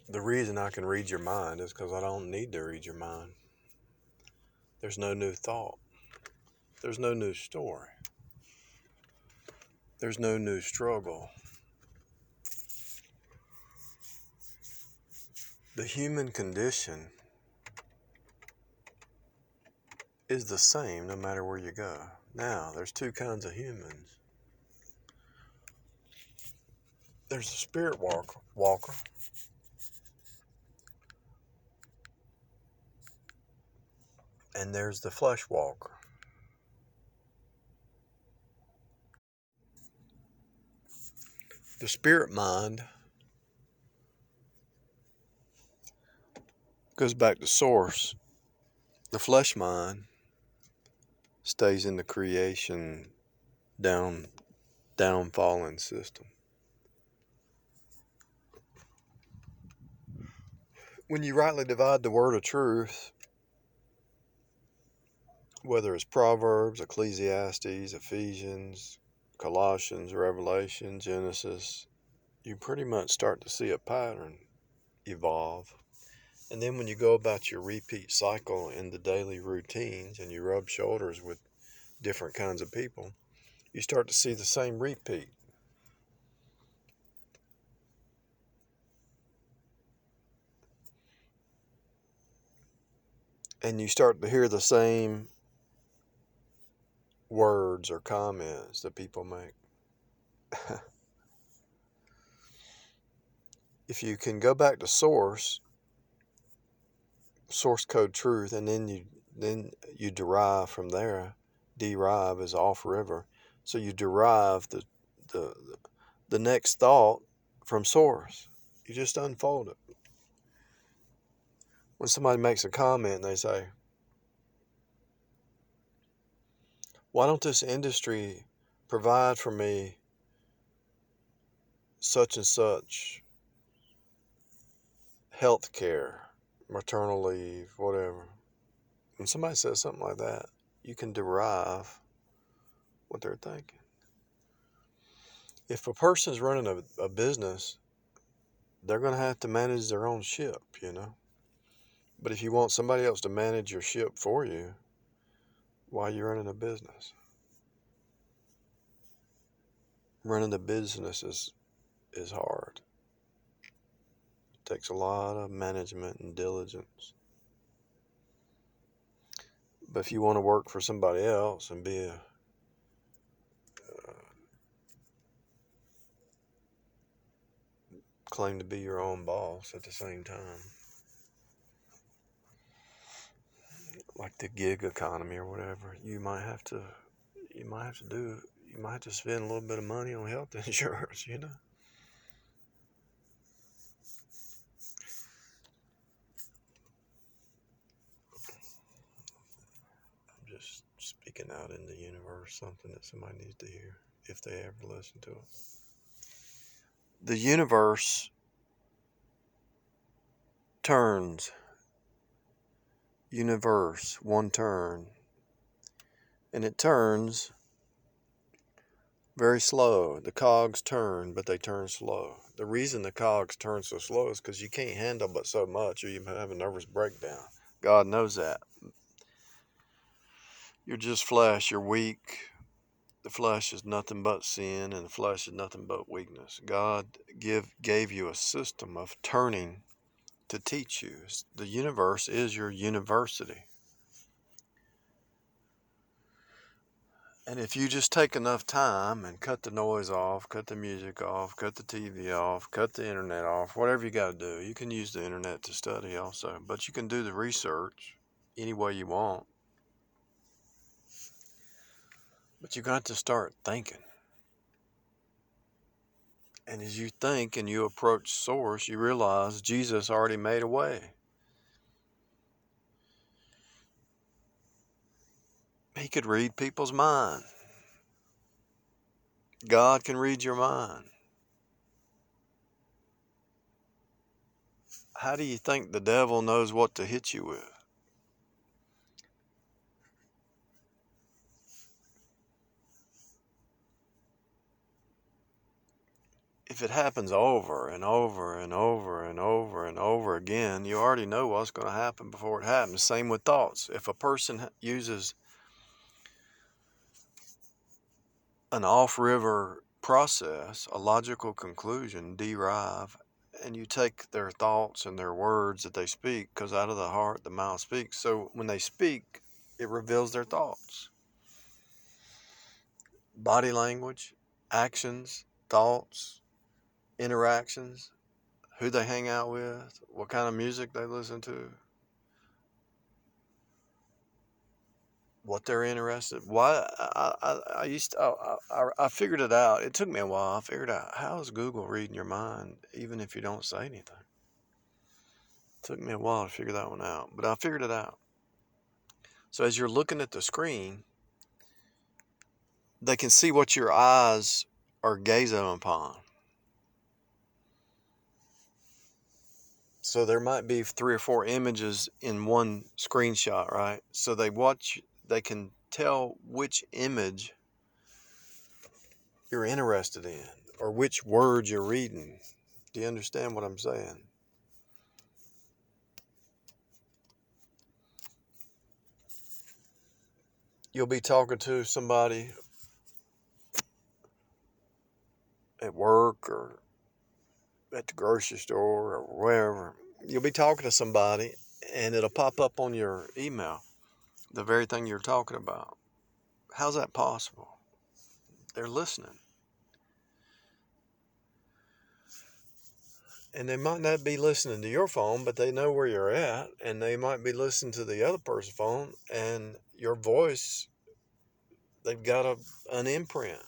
The reason I can read your mind is because I don't need to read your mind. There's no new thought. There's no new story. There's no new struggle. The human condition is the same no matter where you go. Now, there's two kinds of humans. There's the spirit walker, and there's the flesh walker. The spirit mind goes back to source. The flesh mind stays in the creation downfalling system. When you rightly divide the word of truth, whether it's Proverbs, Ecclesiastes, Ephesians, Colossians, Revelation, Genesis, you pretty much start to see a pattern evolve. And then when you go about your repeat cycle in the daily routines and you rub shoulders with different kinds of people, you start to see the same repeat. And you start to hear the same words or comments that people make. If you can go back to source code truth, and then you derive from there. Derive is off river, so you derive the next thought from source. You just unfold it. When somebody makes a comment and they say, why don't this industry provide for me such and such health care, maternal leave, whatever. When somebody says something like that, you can derive what they're thinking. If a person's running a business, they're going to have to manage their own ship, But if you want somebody else to manage your ship for you, why are you running a business? Running a business is hard. It takes a lot of management and diligence. But if you want to work for somebody else and be claim to be your own boss at the same time, like the gig economy or whatever, you might have to spend a little bit of money on health insurance, I'm just speaking out in the universe, something that somebody needs to hear if they ever listen to it. The universe turns. Universe, one turn. And it turns very slow. The cogs turn, but they turn slow. The reason the cogs turn so slow is because you can't handle but so much or you have a nervous breakdown. God knows that. You're just flesh. You're weak. The flesh is nothing but sin, and the flesh is nothing but weakness. God gave you a system of turning to teach you. The universe is your university. And if you just take enough time and cut the noise off, cut the music off, cut the TV off, cut the internet off, whatever you got to do. You can use the internet to study also, but you can do the research any way you want. But you got to start thinking. And as you think and you approach source, you realize Jesus already made a way. He could read people's mind. God can read your mind. How do you think the devil knows what to hit you with? if it happens over and over and over and over and over again, you already know what's going to happen before it happens. Same with thoughts. If a person uses an off-river process, a logical conclusion, derive, and you take their thoughts and their words that they speak, because out of the heart the mouth speaks. So when they speak, it reveals their thoughts. Body language, actions, thoughts, interactions, who they hang out with, what kind of music they listen to, what they're interested. Why I figured it out. It took me a while. I figured out, how is Google reading your mind even if you don't say anything? It took me a while to figure that one out, but I figured it out. So as you're looking at the screen, they can see what your eyes are gazing upon. So there might be 3 or 4 images in one screenshot, right? So they can tell which image you're interested in or which words you're reading. Do you understand what I'm saying? You'll be talking to somebody at work or at the grocery store or wherever. You'll be talking to somebody and it'll pop up on your email, the very thing you're talking about. How's that possible? They're listening. And they might not be listening to your phone, but they know where you're at, and they might be listening to the other person's phone, and your voice, they've got an imprint.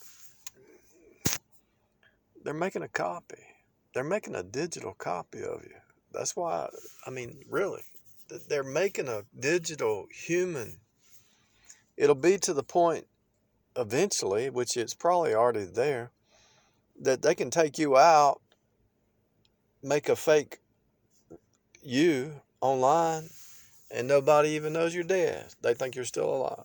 They're making a copy. They're making a digital copy of you. That's why, really, they're making a digital human. It'll be to the point eventually, which it's probably already there, that they can take you out, make a fake you online, and nobody even knows you're dead. They think you're still alive.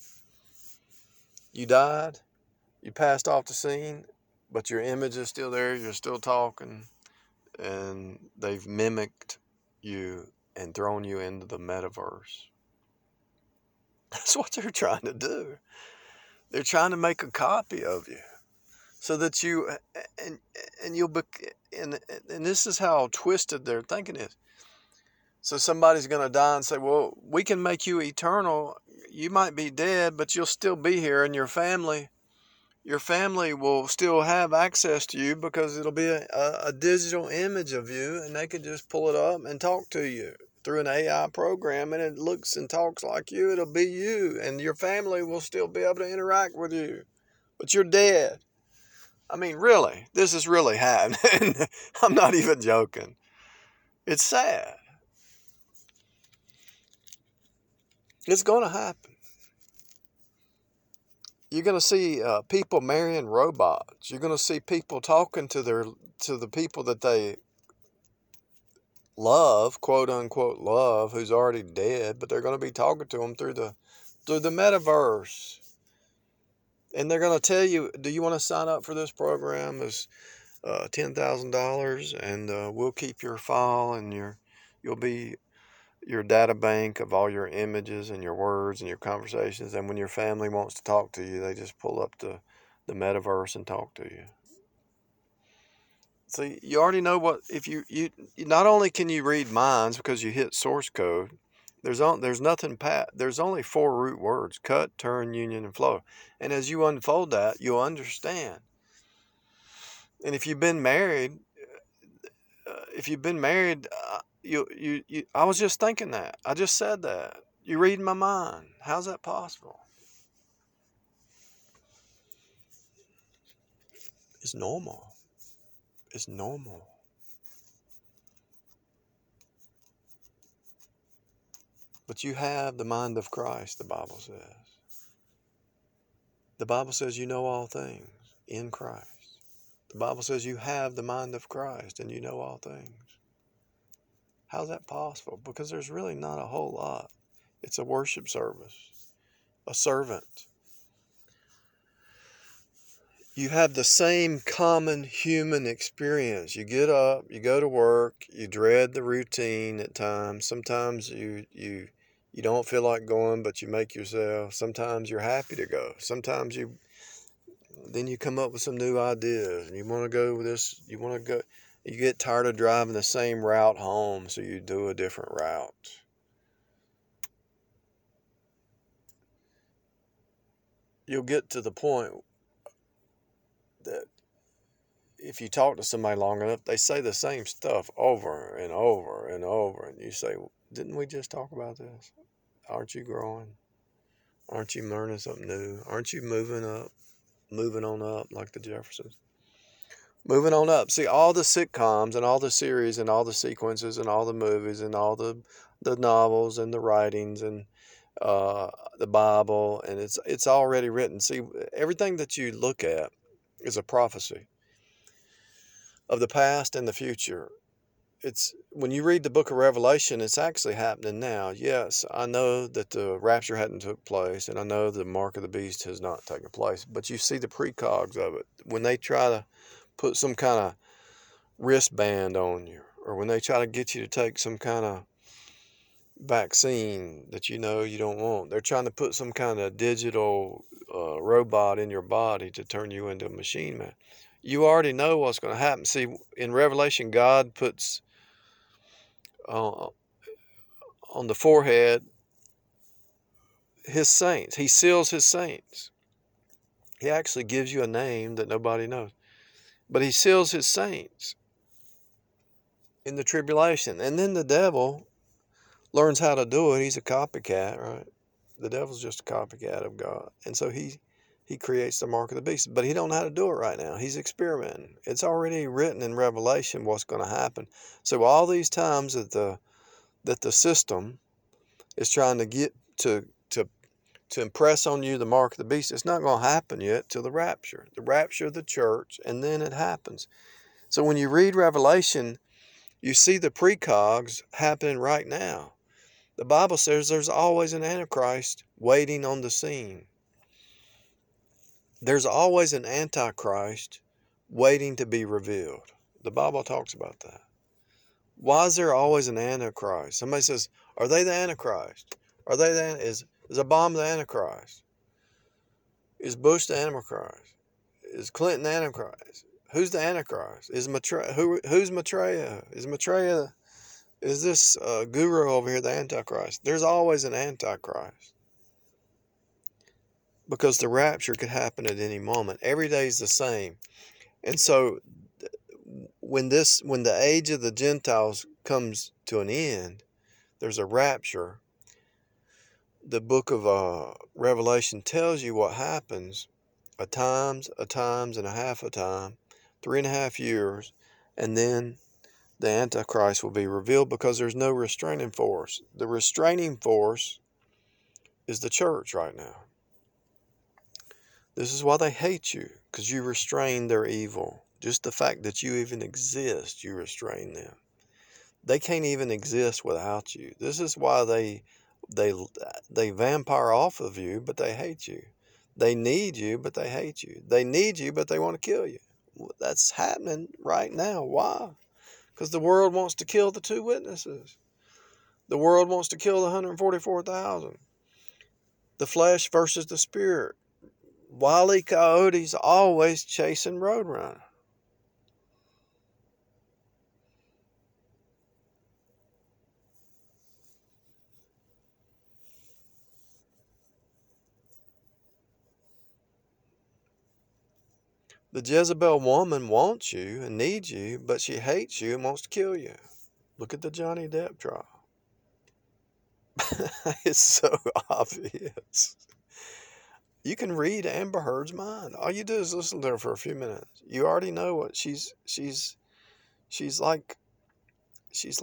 You died, you passed off the scene, but your image is still there, you're still talking, and they've mimicked you and thrown you into the metaverse. That's what they're trying to do. They're trying to make a copy of you so that you, and you'll be, and this is how twisted their thinking is. So somebody's going to die and say, well, we can make you eternal. You might be dead, but you'll still be here, and your family will still have access to you because it'll be a digital image of you, and they can just pull it up and talk to you through an AI program, and it looks and talks like you. It'll be you, and your family will still be able to interact with you, but you're dead. Really, this is really happening. I'm not even joking. It's sad. It's going to happen. You're going to see people marrying robots. You're going to see people talking to the people that they love, quote unquote love, who's already dead, but they're going to be talking to them through the metaverse. And they're going to tell you, do you want to sign up for this program? It's $10,000, and we'll keep your file, and you'll be your data bank of all your images and your words and your conversations. And when your family wants to talk to you, they just pull up the metaverse and talk to you. See, you already know what, if you not only can you read minds because you hit source code, there's only 4 root words: cut, turn, union, and flow. And as you unfold that, you'll understand. And if you've been married, I was just thinking that. I just said that. You read my mind. How's that possible? It's normal. It's normal. But you have the mind of Christ, the Bible says. The Bible says you know all things in Christ. The Bible says you have the mind of Christ and you know all things. How's that possible? Because there's really not a whole lot. It's a worship service, a servant. You have the same common human experience. You get up, you go to work, you dread the routine at times. Sometimes you don't feel like going, but you make yourself. Sometimes you're happy to go. Sometimes then you come up with some new ideas and you want to go with this, you want to go, you get tired of driving the same route home, so you do a different route. You'll get to the point that if you talk to somebody long enough, they say the same stuff over and over and over. And you say, didn't we just talk about this? Aren't you growing? Aren't you learning something new? Aren't you moving on up like the Jeffersons? Moving on up. See, all the sitcoms and all the series and all the sequences and all the movies and all the novels and the writings and the Bible, and it's already written. See, everything that you look at is a prophecy of the past and the future. It's when you read the book of Revelation, it's actually happening now. Yes, I know that the rapture hadn't took place, and I know the mark of the beast has not taken place, but you see the precogs of it. When they try to put some kind of wristband on you, or when they try to get you to take some kind of vaccine that you know you don't want, they're trying to put some kind of digital robot in your body to turn you into a machine man. You already know what's going to happen. See, in Revelation, God puts on the forehead his saints. He seals his saints. He actually gives you a name that nobody knows. But he seals his saints in the tribulation. And then the devil learns how to do it. He's a copycat, right? The devil's just a copycat of God. And so he creates the mark of the beast. But he don't know how to do it right now. He's experimenting. It's already written in Revelation what's going to happen. So all these times that the system is trying to get to impress on you the mark of the beast, it's not going to happen yet till the rapture of the church, and then it happens. So when you read Revelation, you see the precogs happening right now. The Bible says there's always an Antichrist waiting on the scene. There's always an Antichrist waiting to be revealed. The Bible talks about that. Why is there always an Antichrist? Somebody says, are they the Antichrist? Are they is Obama the Antichrist? Is Bush the Antichrist? Is Clinton the Antichrist? Who's the Antichrist? Is who's Maitreya? Is this guru over here the Antichrist? There's always an Antichrist. Because the rapture could happen at any moment. Every day is the same. And so when the age of the Gentiles comes to an end, there's a rapture. The book of Revelation tells you what happens a times, and a half a time, 3.5 years, and then the Antichrist will be revealed because there's no restraining force. The restraining force is the church right now. This is why they hate you, because you restrain their evil. Just the fact that you even exist, you restrain them. They can't even exist without you. This is why they vampire off of you, but they hate you. They need you, but they hate you. They need you, but they want to kill you. That's happening right now. Why? Because the world wants to kill the two witnesses. The world wants to kill the 144,000. The flesh versus the spirit. Wile E. Coyote's always chasing Roadrunner. The Jezebel woman wants you and needs you, but she hates you and wants to kill you. Look at the Johnny Depp trial. It's so obvious. You can read Amber Heard's mind. All you do is listen to her for a few minutes. You already know what she's like. She's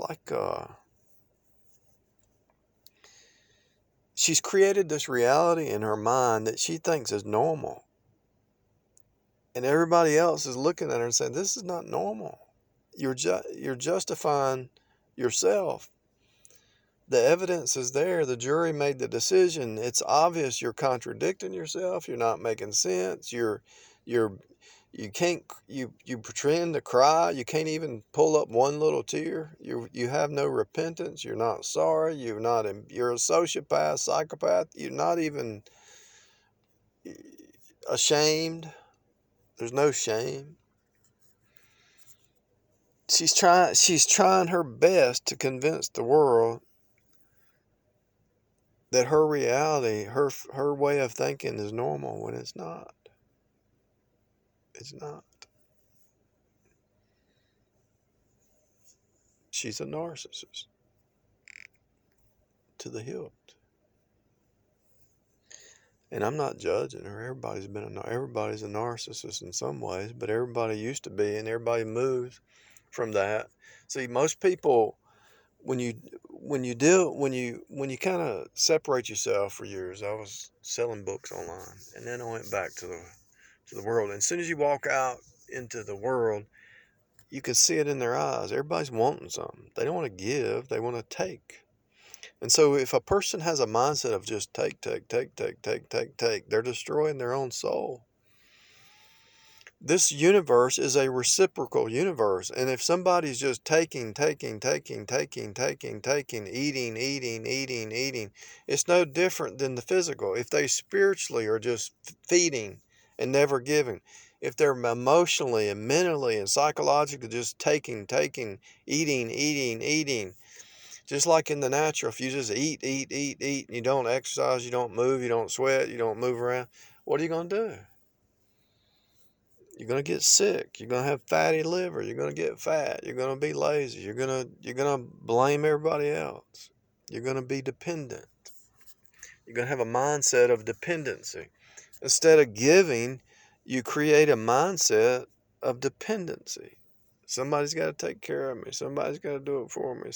created this reality in her mind that she thinks is normal. And everybody else is looking at her and saying, this is not normal. You're justifying yourself. The evidence is there. The jury made the decision. It's obvious you're contradicting yourself. You're not making sense. You're You can't, you pretend to cry. You can't even pull up one little tear. You have no repentance. You're not sorry. You're a sociopath, psychopath. You're not even ashamed. There's no shame. She's trying her best to convince the world that her reality, her way of thinking is normal when it's not. It's not. She's a narcissist to the hilt. And I'm not judging her. Everybody's a narcissist in some ways, but everybody used to be, and everybody moves from that. See, most people, when you kind of separate yourself for years. I was selling books online, and then I went back to the world. And as soon as you walk out into the world, you can see it in their eyes. Everybody's wanting something. They don't want to give, they want to take. And so if a person has a mindset of just take, they're destroying their own soul. This universe is a reciprocal universe. And if somebody's just taking, eating, it's no different than the physical. If they spiritually are just feeding and never giving, if they're emotionally and mentally and psychologically just taking, eating, just like in the natural, if you just eat, and you don't exercise, you don't move, you don't sweat, you don't move around, what are you going to do? You're going to get sick. You're going to have fatty liver. You're going to get fat. You're going to be lazy. You're going to blame everybody else. You're going to be dependent. You're going to have a mindset of dependency. Instead of giving, you create a mindset of dependency. Somebody's got to take care of me. Somebody's got to do it for me.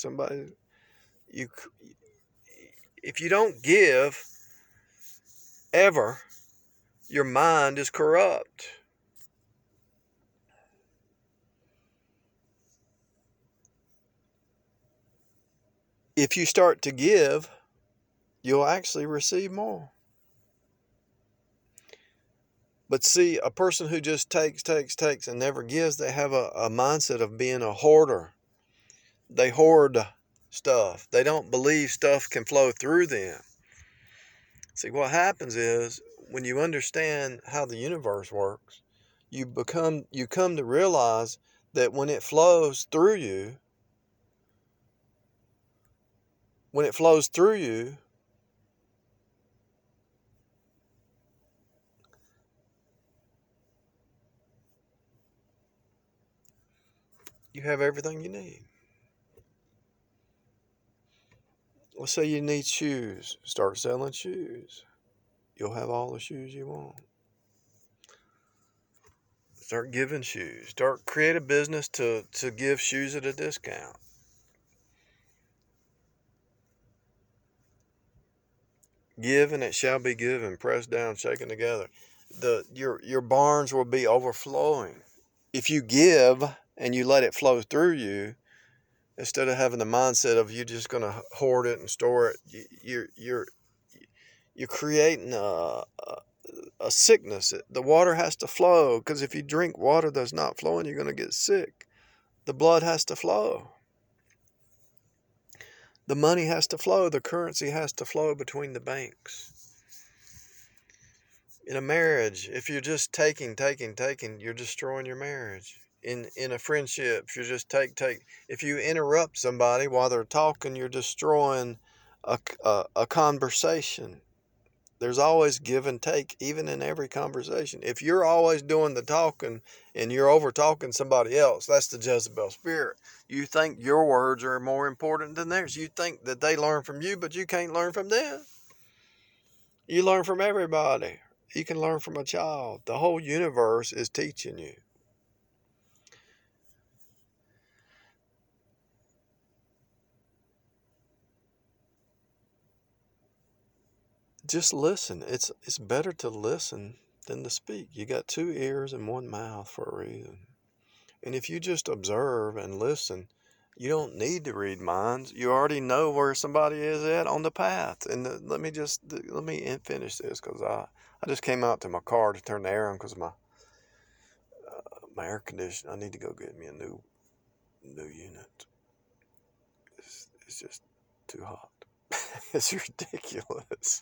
If you don't give ever, your mind is corrupt. If you start to give, you'll actually receive more. But see, a person who just takes and never gives, they have a mindset of being a hoarder. They hoard stuff. They don't believe stuff can flow through them. See, what happens is when you understand how the universe works, you come to realize that when it flows through you, you have everything you need. Let's say you need shoes. Start selling shoes. You'll have all the shoes you want. Start giving shoes. Create a business to give shoes at a discount. Give and it shall be given, pressed down, shaken together. Your barns will be overflowing. If you give and you let it flow through you, instead of having the mindset of you just going to hoard it and store it, you're creating a sickness. The water has to flow, because if you drink water that's not flowing, you're going to get sick. The blood has to flow. The money has to flow. The currency has to flow between the banks. In a marriage, if you're just taking, you're destroying your marriage. In a friendship, if you're just take. If you interrupt somebody while they're talking, you're destroying a conversation. There's always give and take, even in every conversation. If you're always doing the talking and you're over talking somebody else, that's the Jezebel spirit. You think your words are more important than theirs. You think that they learn from you, but you can't learn from them. You learn from everybody. You can learn from a child. The whole universe is teaching you. Just listen. It's better to listen than to speak. You got 2 ears and 1 mouth for a reason. And if you just observe and listen, you don't need to read minds. You already know where somebody is at on the path. And let me finish this, because I just came out to my car to turn the air on, because My air conditioner, I need to go get me a new unit. It's just too hot. It's ridiculous.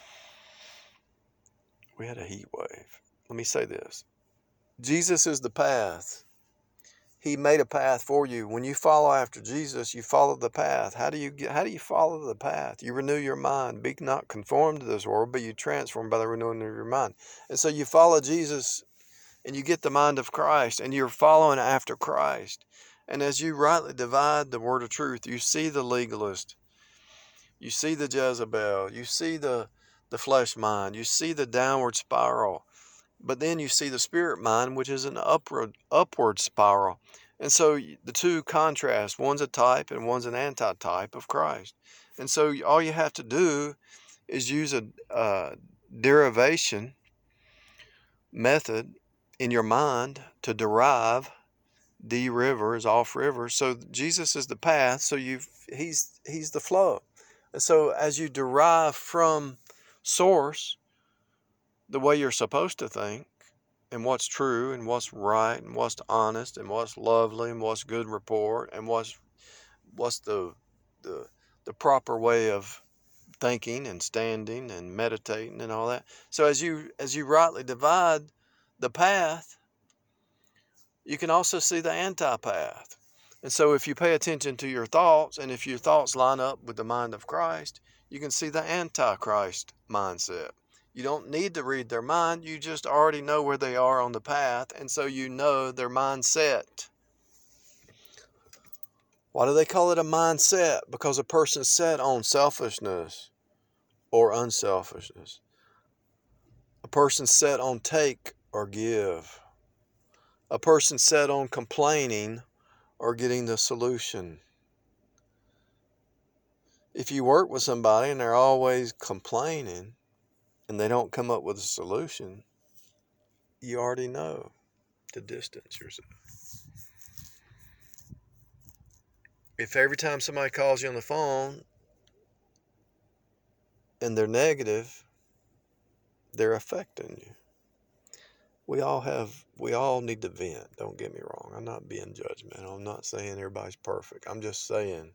We had a heat wave. Let me say this. Jesus is the path. He made a path for you. When you follow after Jesus, you follow the path. How do you follow the path? You renew your mind. Be not conformed to this world, but you transform by the renewing of your mind. And so you follow Jesus and you get the mind of Christ and you're following after Christ. And as you rightly divide the word of truth, you see the legalist, you see the Jezebel, you see the flesh mind, you see the downward spiral, but then you see the spirit mind, which is an upward spiral. And so the two contrast. One's a type and one's an antitype of Christ. And so all you have to do is use a derivation method in your mind to derive river is off river. So Jesus is the path. So he's the flow. And so as you derive from source the way you're supposed to think, and what's true and what's right and what's honest and what's lovely and what's good report and what's the proper way of thinking and standing and meditating and all that. So as you rightly divide the path, you can also see the anti-path. And so if you pay attention to your thoughts, and if your thoughts line up with the mind of Christ, you can see the antichrist mindset. You don't need to read their mind. You just already know where they are on the path, and so you know their mindset. Why do they call it a mindset? Because a person's set on selfishness or unselfishness. A person's set on take or give. A person's set on complaining or getting the solution. If you work with somebody and they're always complaining and they don't come up with a solution, you already know to distance yourself. If every time somebody calls you on the phone and they're negative, they're affecting you. We all need to vent. Don't get me wrong. I'm not being judgmental. I'm not saying everybody's perfect. I'm just saying,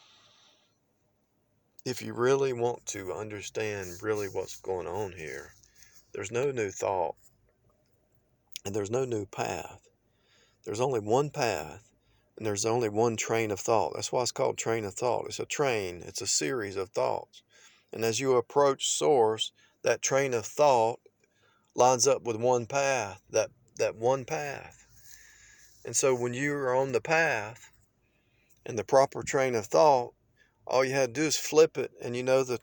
if you really want to understand really what's going on here, there's no new thought and there's no new path. There's only one path and there's only one train of thought. That's why it's called train of thought. It's a train. It's a series of thoughts. And as you approach source, that train of thought lines up with one path, that one path. And so when you are on the path and the proper train of thought, all you had to do is flip it, and you know the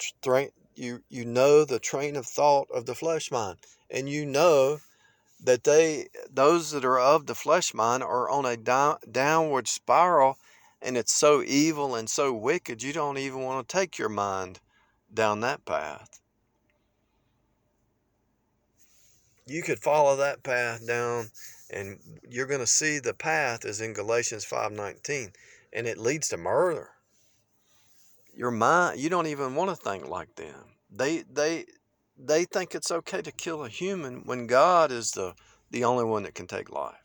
train of thought of the flesh mind, and you know that those that are of the flesh mind are on a downward spiral, and it's so evil and so wicked you don't even want to take your mind down that path. You could follow that path down, and you're going to see the path is in Galatians 5:19, and it leads to murder. Your mind, you don't even want to think like them. They think it's okay to kill a human when God is the only one that can take life.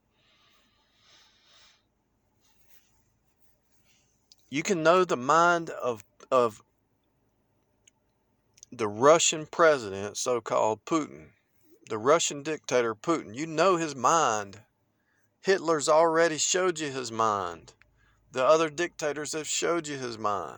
You can know the mind of the Russian president, so-called Putin, the Russian dictator Putin. You know his mind. Hitler's already showed you his mind. The other dictators have showed you his mind.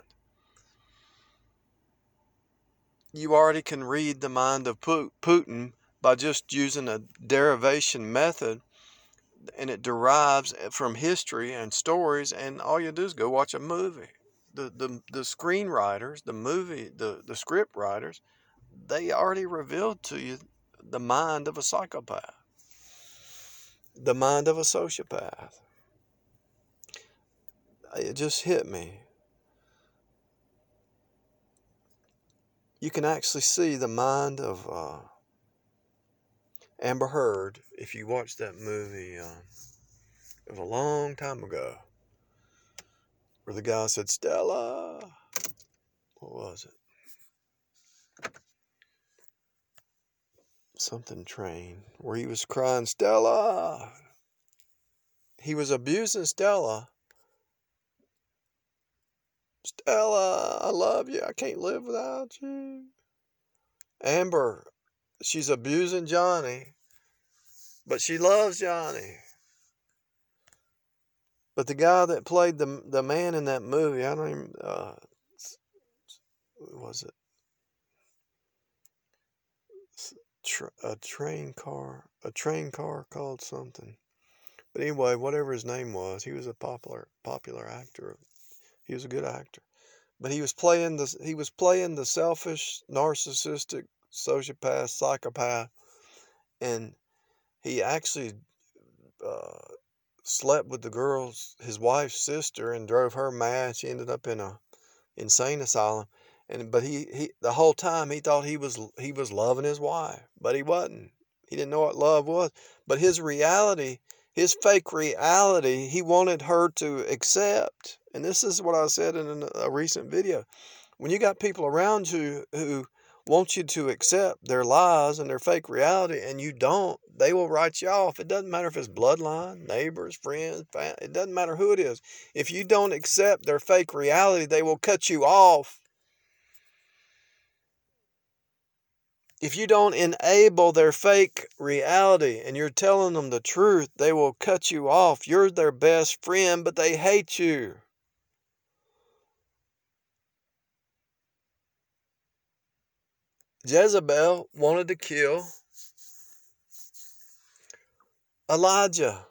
You already can read the mind of Putin by just using a derivation method, and it derives from history and stories, and all you do is go watch a movie. The screenwriters, the script writers, they already revealed to you the mind of a psychopath, the mind of a sociopath. It just hit me. You can actually see the mind of Amber Heard if you watch that movie. It was a long time ago where the guy said, "Stella." What was it? Something train, where he was crying, "Stella." he was abusing Stella. Stella, I love you. I can't live without you. Amber, she's abusing Johnny, but she loves Johnny. But the guy that played the man in that movie, I don't even, was it a train car called something? But anyway, whatever his name was, he was a popular actor. He was a good actor. But he was playing the selfish, narcissistic, sociopath, psychopath, and he actually slept with his wife's sister, and drove her mad. She ended up in a insane asylum. But he the whole time he thought he was loving his wife, but he wasn't. He didn't know what love was. But his reality, his fake reality, he wanted her to accept. And this is what I said in a recent video. When you got people around you who want you to accept their lies and their fake reality, and you don't, they will write you off. It doesn't matter if it's bloodline, neighbors, friends, family. It doesn't matter who it is. If you don't accept their fake reality, they will cut you off. If you don't enable their fake reality and you're telling them the truth, they will cut you off. You're their best friend, but they hate you. Jezebel wanted to kill Elijah.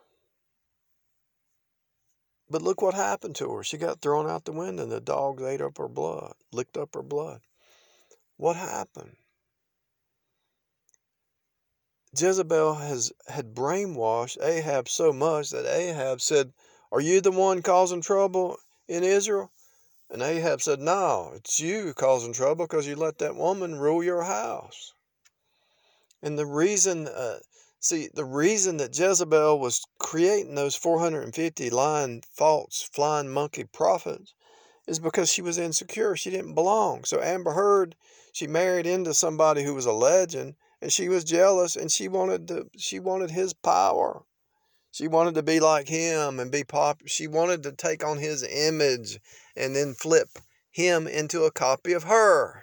But look what happened to her. She got thrown out the window and the dogs ate up her blood, licked up her blood. What happened? Jezebel had brainwashed Ahab so much that Ahab said, "Are you the one causing trouble in Israel?" And Ahab said, "No, it's you causing trouble because you let that woman rule your house." And the reason that Jezebel was creating those 450 lying, false, flying monkey prophets is because she was insecure. She didn't belong. So Amber Heard, she married into somebody who was a legend, and she was jealous, and she wanted his power. She wanted to be like him and be popular. She wanted to take on his image and then flip him into a copy of her.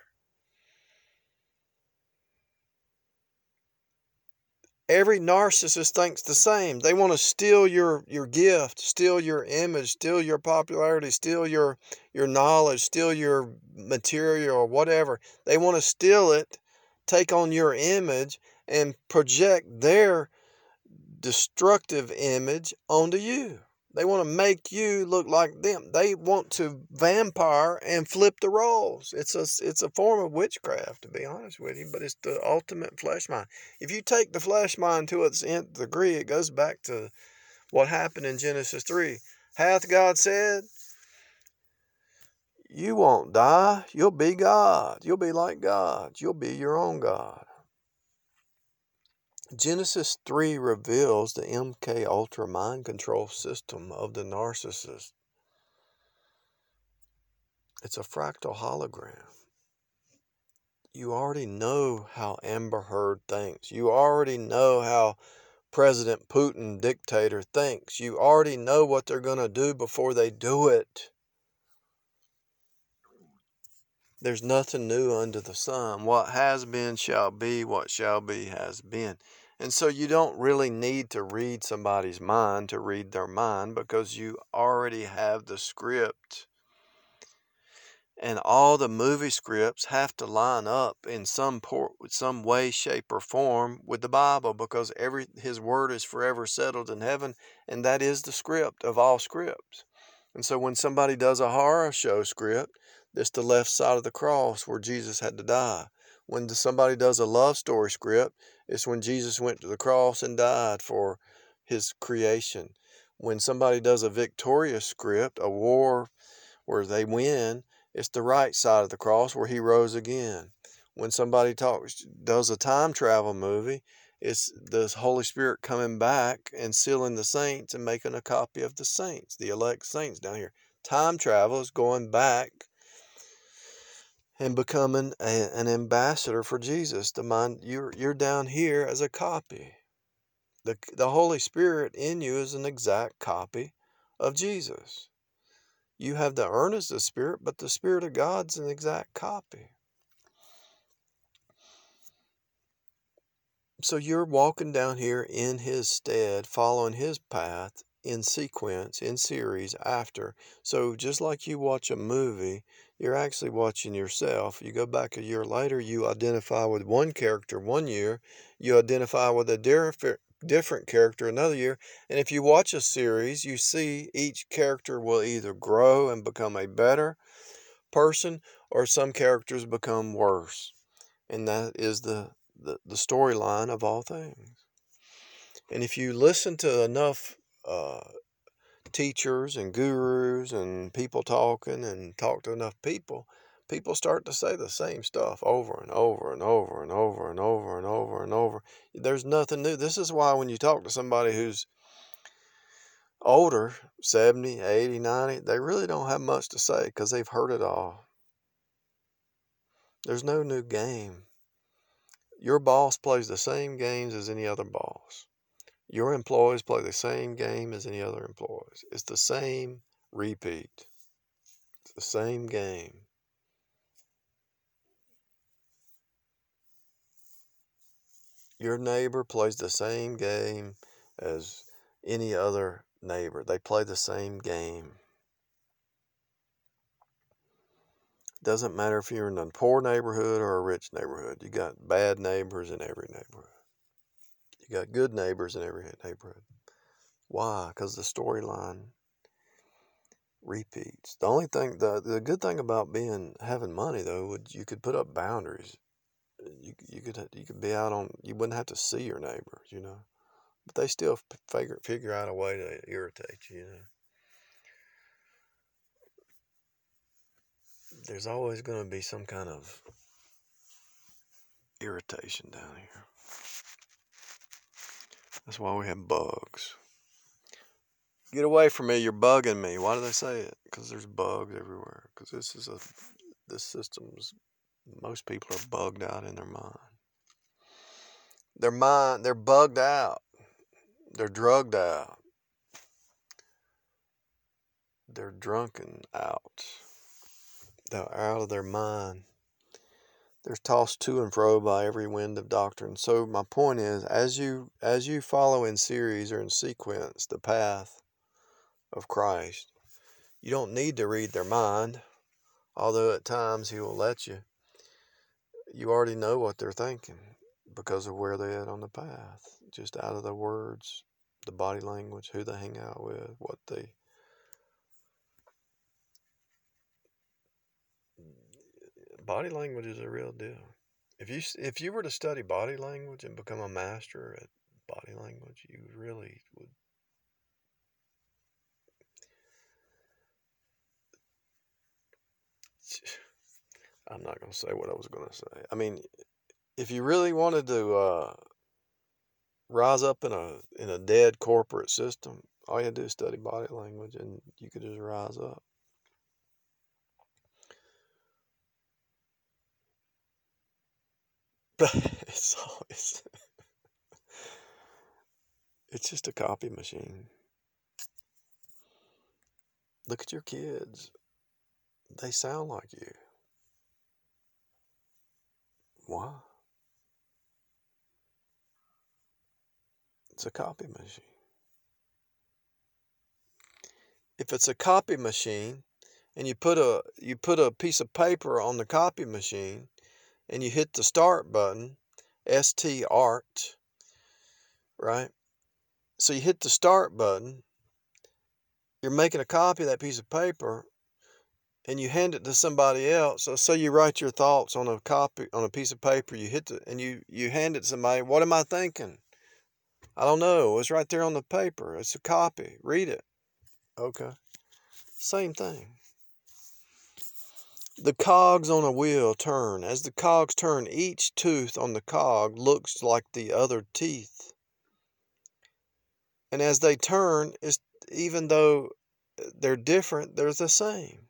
Every narcissist thinks the same. They want to steal your gift, steal your image, steal your popularity, steal your knowledge, steal your material or whatever. They want to steal it, take on your image, and project their destructive image onto you. They want to make you look like them. They want to vampire and flip the roles. It's a form of witchcraft, to be honest with you, but it's the ultimate flesh mind. If you take the flesh mind to its nth degree, it goes back to what happened in Genesis 3. Hath God said, you won't die. You'll be God. You'll be like God. You'll be your own God. Genesis 3 reveals the MK Ultra mind control system of the narcissist. It's a fractal hologram. You already know how Amber Heard thinks. You already know how President Putin, dictator, thinks. You already know what they're going to do before they do it. There's nothing new under the sun. What has been shall be. What shall be has been. And so you don't really need to read somebody's mind to read their mind, because you already have the script. And all the movie scripts have to line up in some way, shape, or form with the Bible, because His word is forever settled in heaven, and that is the script of all scripts. And so when somebody does a horror show script, it's the left side of the cross where Jesus had to die. When somebody does a love story script, it's when Jesus went to the cross and died for his creation. When somebody does a victorious script, a war where they win, it's the right side of the cross where he rose again. When somebody does a time travel movie, it's the Holy Spirit coming back and sealing the saints and making a copy of the saints, the elect saints down here. Time travel is going back and becoming an ambassador for Jesus. You're down here as a copy. The Holy Spirit in you is an exact copy of Jesus. You have the earnest of the Spirit, but the Spirit of God's an exact copy. So you're walking down here in His stead, following His path in sequence, in series after. So just like you watch a movie, you're actually watching yourself. You go back a year later, you identify with one character one year, you identify with a different character another year. And if you watch a series, you see each character will either grow and become a better person, or some characters become worse. And that is the storyline of all things. And if you listen to enough teachers and gurus and people talking and talk to enough people, people start to say the same stuff over and over and over and over and over and over and over. There's nothing new. This is why when you talk to somebody who's older, 70, 80, 90, they really don't have much to say because they've heard it all. There's no new game. Your boss plays the same games as any other boss. Your employees play the same game as any other employees. It's the same repeat. It's the same game. Your neighbor plays the same game as any other neighbor. They play the same game. Doesn't matter if you're in a poor neighborhood or a rich neighborhood. You got bad neighbors in every neighborhood. You got good neighbors in every neighborhood. Why? Because the storyline repeats. The only thing, the good thing about having money though, you could put up boundaries. You could be out on. You wouldn't have to see your neighbors, but they still figure out a way to irritate you. There's always going to be some kind of irritation down here. That's why we have bugs. Get away from me! You're bugging me. Why do they say it? Because there's bugs everywhere. Because this system's. Most people are bugged out in their mind. They're bugged out. They're drugged out. They're drunken out. They're out of their mind. They're tossed to and fro by every wind of doctrine. So my point is, as you follow in series or in sequence the path of Christ, you don't need to read their mind, although at times He will let you. You already know what they're thinking because of where they're at on the path, just out of the words, the body language, who they hang out with, what they. Body language is a real deal. If you were to study body language and become a master at body language, you really would. I'm not going to say what I was going to say. I mean, if you really wanted to rise up in a dead corporate system, all you had to do is study body language, and you could just rise up. But it's just a copy machine. Look at your kids. They sound like you. Why? It's a copy machine. If it's a copy machine and you put a piece of paper on the copy machine and you hit the start button, START, right? So you hit the start button, you're making a copy of that piece of paper and you hand it to somebody else. So you write your thoughts on a piece of paper, you hit and you hand it to somebody. What am I thinking? I don't know. It's right there on the paper. It's a copy. Read it. Okay. Same thing. The cogs on a wheel turn. As the cogs turn, each tooth on the cog looks like the other teeth. And as they turn, even though they're different, they're the same.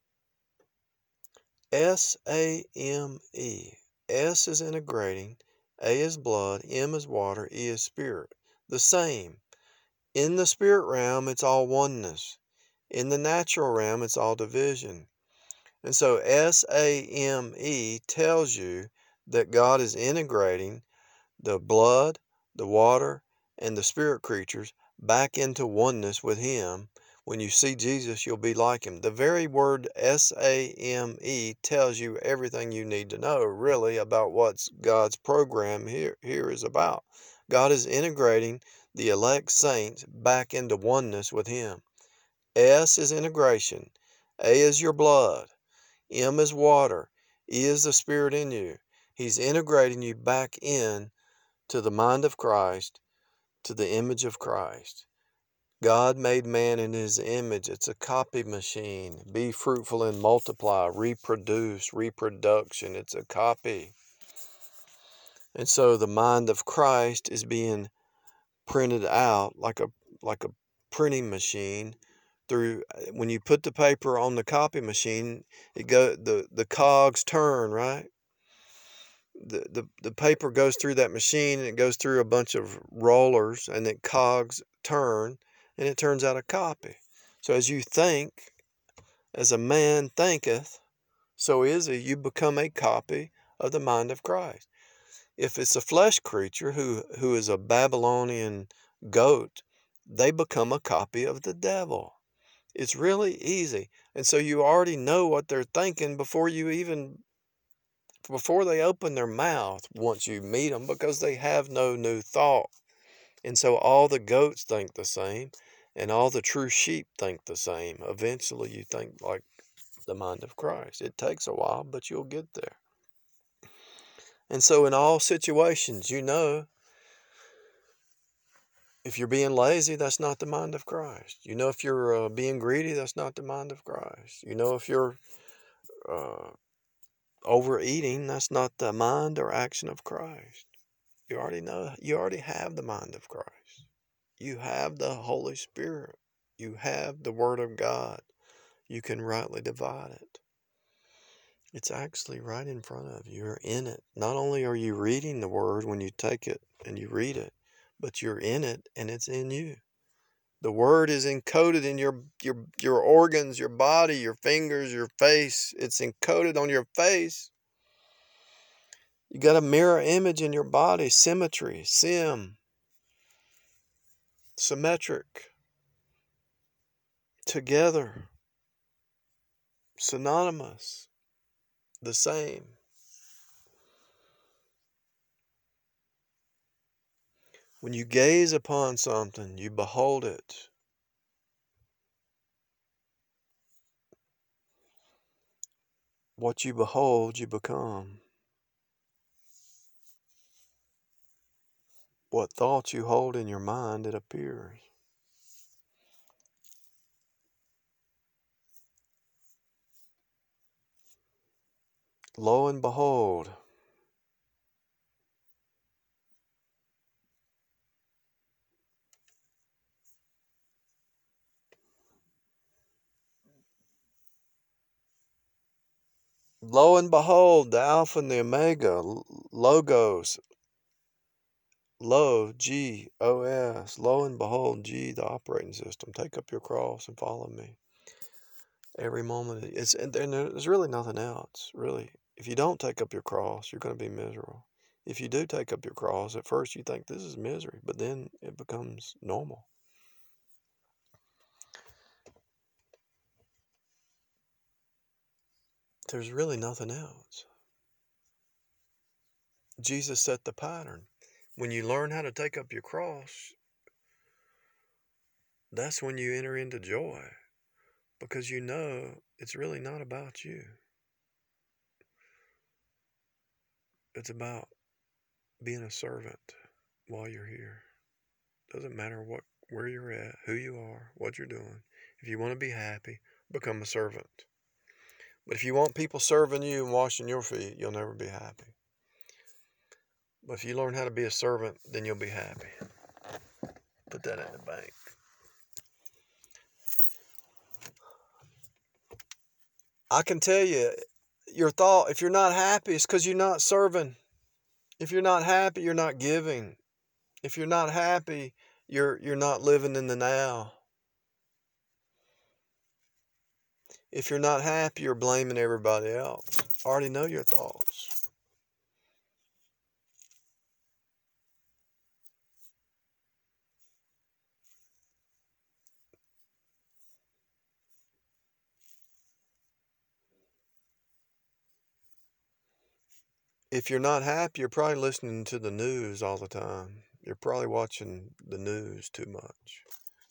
SAME. S is integrating. A is blood, M is water, E is spirit. The same. In the spirit realm, it's all oneness. In the natural realm, it's all division. And so SAME tells you that God is integrating the blood, the water, and the spirit creatures back into oneness with Him. When you see Jesus, you'll be like Him. The very word SAME tells you everything you need to know, really, about what God's program here is about. God is integrating the elect saints back into oneness with Him. S is integration. A is your blood. M is water. E is the Spirit in you. He's integrating you back in to the mind of Christ, to the image of Christ. God made man in His image. It's a copy machine. Be fruitful and multiply, reproduce, reproduction. It's a copy. And so the mind of Christ is being printed out like a printing machine. Through when you put the paper on the copy machine, the cogs turn, right? The paper goes through that machine, and it goes through a bunch of rollers, and the cogs turn, and it turns out a copy. So as you think, as a man thinketh, so is he. You become a copy of the mind of Christ. If it's a flesh creature who is a Babylonian goat, they become a copy of the devil. It's really easy. And so you already know what they're thinking before they open their mouth once you meet them, because they have no new thought. And so all the goats think the same, and all the true sheep think the same. Eventually you think like the mind of Christ. It takes a while, but you'll get there. And so in all situations, if you're being lazy, that's not the mind of Christ. If you're being greedy, that's not the mind of Christ. If you're overeating, that's not the mind or action of Christ. You already have the mind of Christ. You have the Holy Spirit. You have the Word of God. You can rightly divide it. It's actually right in front of you. You're in it. Not only are you reading the Word when you take it and you read it, but you're in it and it's in you. The Word is encoded in your organs, your body, your fingers, your face. It's encoded on your face. You got a mirror image in your body, symmetry, symmetric, together, synonymous, the same. When you gaze upon something, you behold it. What you behold, you become. What thoughts you hold in your mind, it appears. Lo and behold, lo and behold, the Alpha and the Omega, Logos, Lo, G-O-S, lo and behold, G, the operating system. Take up your cross and follow me. Every moment, and there's really nothing else, really. If you don't take up your cross, you're going to be miserable. If you do take up your cross, at first you think this is misery, but then it becomes normal. There's really nothing else. Jesus set the pattern. When you learn how to take up your cross, that's when you enter into joy, because you know it's really not about you. It's about being a servant while you're here. Doesn't matter where you're at, who you are, what you're doing. If you want to be happy, become a servant. But if you want people serving you and washing your feet, you'll never be happy. But if you learn how to be a servant, then you'll be happy. Put that in the bank. I can tell you, your thought, if you're not happy, it's because you're not serving. If you're not happy, you're not giving. If you're not happy, you're not living in the now. If you're not happy, you're blaming everybody else. I already know your thoughts. If you're not happy, you're probably listening to the news all the time. You're probably watching the news too much.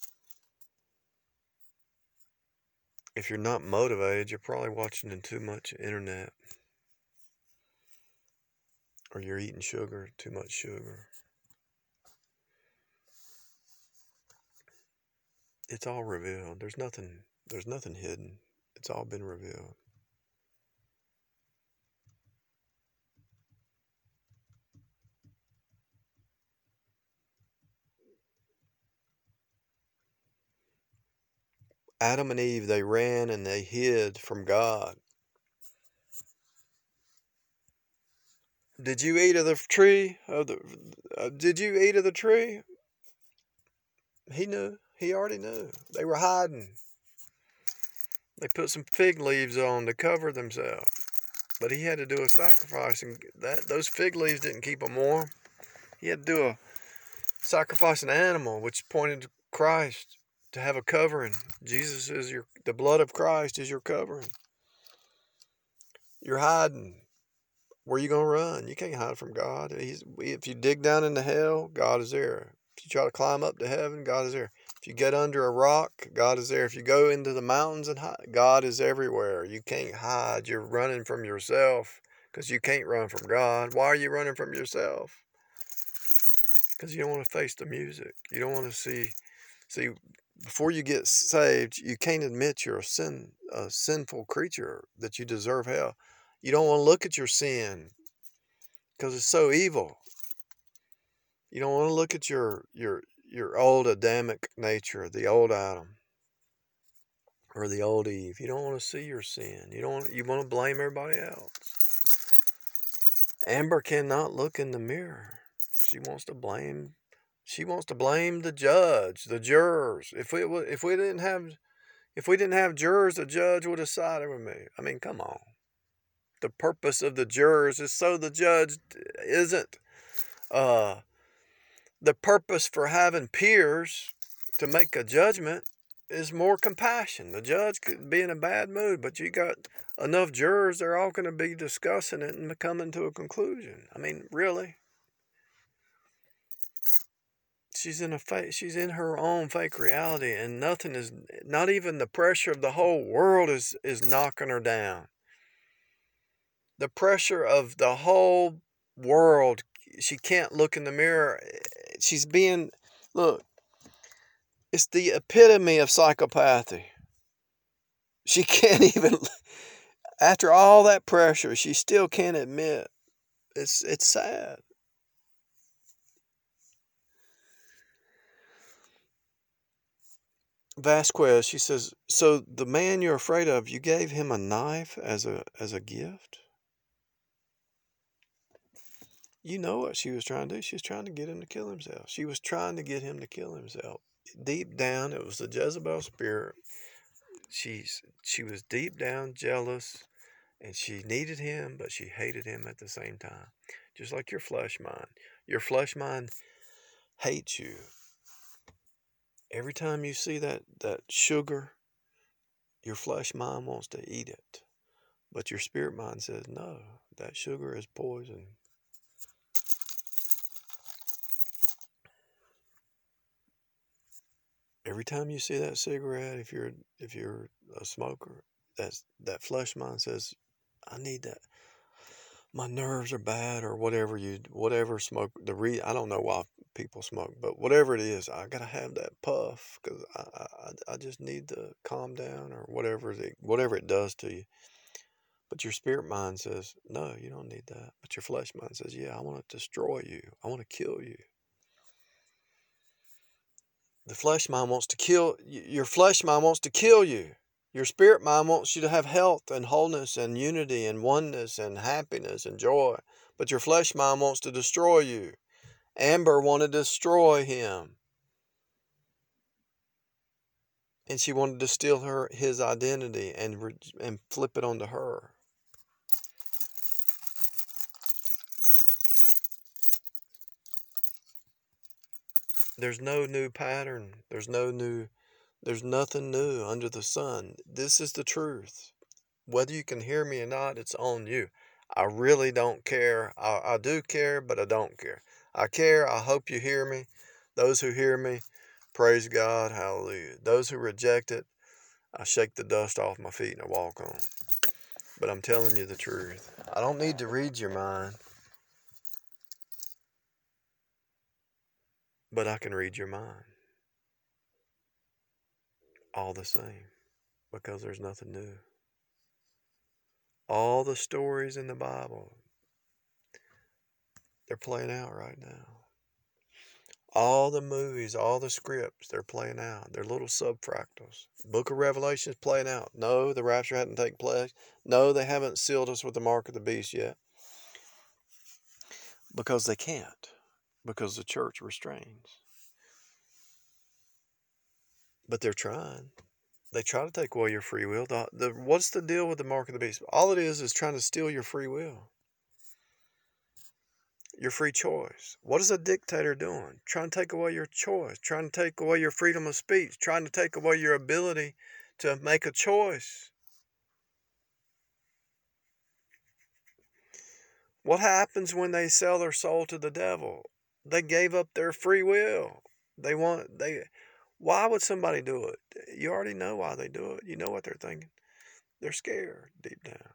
If you're not motivated, you're probably watching too much internet. Or you're eating sugar, too much sugar. It's all revealed. There's nothing hidden. It's all been revealed. Adam and Eve, they ran and they hid from God. Did you eat of the tree? Did you eat of the tree? He knew. He already knew. They were hiding. They put some fig leaves on to cover themselves. But he had to do a sacrifice, and those fig leaves didn't keep them warm. He had to do a sacrifice an animal, which pointed to Christ, to have a covering. The blood of Christ is your covering. You're hiding. Where are you going to run? You can't hide from God. If you dig down into hell, God is there. If you try to climb up to heaven, God is there. If you get under a rock, God is there. If you go into the mountains and hide, God is everywhere. You can't hide. You're running from yourself because you can't run from God. Why are you running from yourself? Because you don't want to face the music. You don't want to see. Before you get saved, you can't admit you're a sinful creature, that you deserve hell. You don't want to look at your sin because it's so evil. You don't want to look at your old Adamic nature, the old Adam or the old Eve. You don't want to see your sin. You want to blame everybody else. Amber cannot look in the mirror. She wants to blame the judge, the jurors. If we didn't have jurors, the judge would have sided with me. I mean, come on. The purpose of the jurors is so the judge isn't. The purpose for having peers to make a judgment is more compassion. The judge could be in a bad mood, but you got enough jurors, they're all going to be discussing it and coming to a conclusion. I mean, really. She's in her own fake reality, and not even the pressure of the whole world is knocking her down. The pressure of the whole world, she can't look in the mirror. Look, it's the epitome of psychopathy. She can't even, after all that pressure, she still can't admit. It's sad. Vasquez, she says, so the man you're afraid of, you gave him a knife as a gift? You know what she was trying to do. She was trying to get him to kill himself. She was trying to get him to kill himself. Deep down, it was the Jezebel spirit. She was deep down jealous, and she needed him, but she hated him at the same time. Just like your flesh mind. Your flesh mind hates you. Every time you see that sugar, your flesh mind wants to eat it. But your spirit mind says, no, that sugar is poison. Every time you see that cigarette, if you're a smoker, that flesh mind says, I need that. My nerves are bad, or whatever smoke. I don't know why people smoke, but whatever it is, I gotta have that puff because I just need to calm down, or whatever it does to you. But your spirit mind says, no, you don't need that. But your flesh mind says, yeah, I want to destroy you. I want to kill you. The flesh mind wants to kill your flesh mind wants to kill you. Your spirit mind wants you to have health and wholeness and unity and oneness and happiness and joy. But your flesh mind wants to destroy you. Amber wanted to destroy him. And she wanted to steal his identity and flip it onto her. There's no new pattern. There's nothing new under the sun. This is the truth. Whether you can hear me or not, it's on you. I really don't care. I do care, but I don't care. I care. I hope you hear me. Those who hear me, praise God. Hallelujah. Those who reject it, I shake the dust off my feet and I walk on. But I'm telling you the truth. I don't need to read your mind, but I can read your mind. All the same, because there's nothing new. All the stories in the Bible, they're playing out right now. All the movies, all the scripts, they're playing out. They're little subfractals. Book of Revelation is playing out. No, the rapture hadn't taken place. No, they haven't sealed us with the mark of the beast yet. Because they can't. Because the church restrains. But they're trying. They try to take away your free will. What's the deal with the mark of the beast? All it is trying to steal your free will. Your free choice. What is a dictator doing? Trying to take away your choice. Trying to take away your freedom of speech. Trying to take away your ability to make a choice. What happens when they sell their soul to the devil? They gave up their free will. Why would somebody do it? You already know why they do it. You know what they're thinking. They're scared deep down.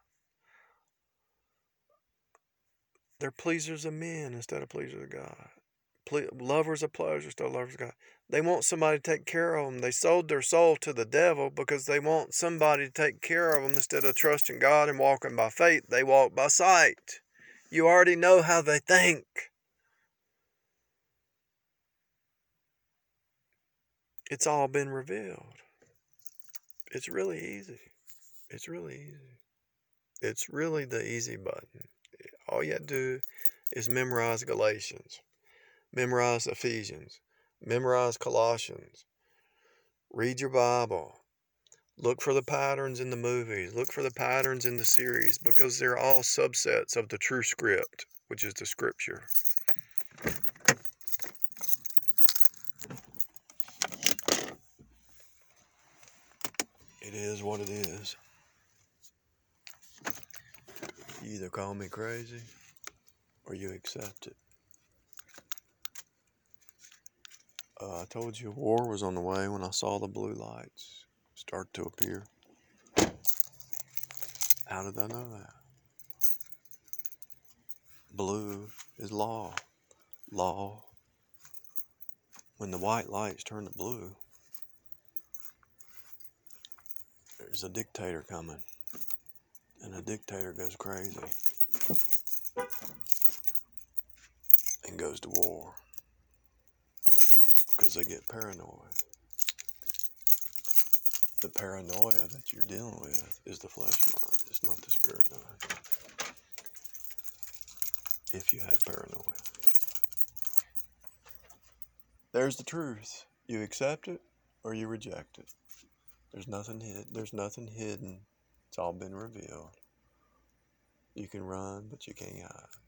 They're pleasers of men instead of pleasers of God. Lovers of pleasure instead of lovers of God. They want somebody to take care of them. They sold their soul to the devil because they want somebody to take care of them instead of trusting God and walking by faith. They walk by sight. You already know how they think. It's all been revealed. It's really easy. It's really easy. It's really the easy button. All you have to do is memorize Galatians, memorize Ephesians, memorize Colossians, read your Bible, look for the patterns in the movies, look for the patterns in the series, because they're all subsets of the true script, which is the scripture. It is what it is. You either call me crazy or you accept it. I told you war was on the way when I saw the blue lights start to appear. How did I know that? Blue is law. Law. When the white lights turn to blue, there's a dictator coming. And a dictator goes crazy and goes to war because they get paranoid. The paranoia that you're dealing with is the flesh mind. It's not the spirit mind. If you have paranoia. There's the truth. You accept it or you reject it. There's nothing hidden. It's all been revealed. You can run, but you can't hide.